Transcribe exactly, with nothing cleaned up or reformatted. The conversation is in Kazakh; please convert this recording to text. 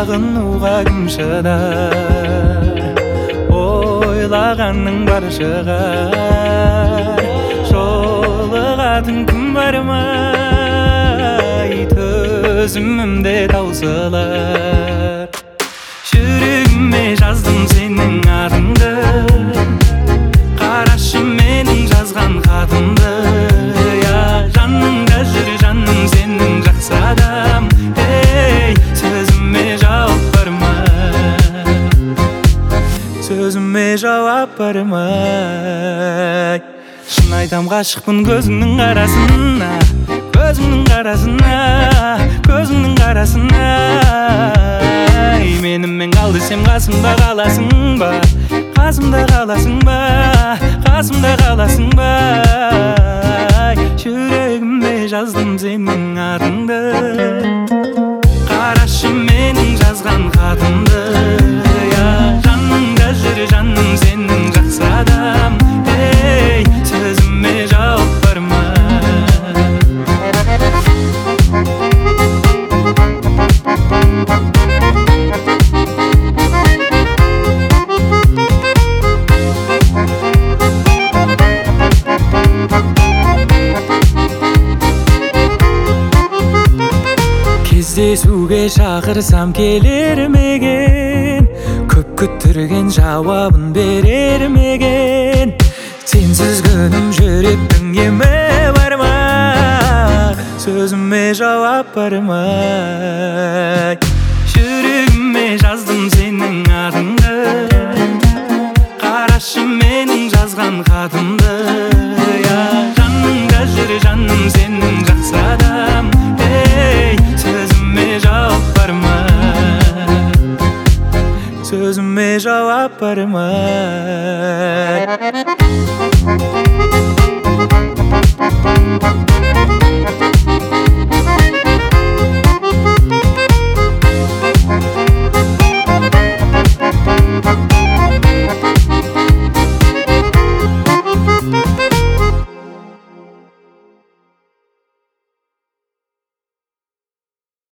сағынуға кім шыдар, ойлағанның бары шығар. Жолығатын күн бар ма, төзімімде таусылар. Жүрегіме жаздым сенің атыңды, қарашы менің жазған хатымды. Я жаныңда жүр жаным сенің жақсы адам. Ей, сөзіме жауап бар ма, сөзіме жауап бар ма? Шын айтам ғашықпын көзіңнің қарасына, көзіңнің қарасына, көзіңнің қарасына. Менімен қал десем қасымда қаласың ба, қасымда қаласың ба, қасымда қаласың ба? Жүрегіме жаздым сенің атыңды, қарашы менің жазған хатымды. Я жаныңда жүр жаным сенің жақсы адам. Ей, сөзіме жауап бар ма? Кездесуге шақырсам келер меген, көп күттірген жауабын берер меген. Сенсіз күнім жүректің емі бар ма, сөзіме жауап бар ма? Жүрегіме жаздым сенің атыңды, қарашы менің жазған хатымды. Я жаныңда жүр жаным сенің жақсы адам. Ей, сөзіме жауап бар ма, сөзіме жауап бар ма?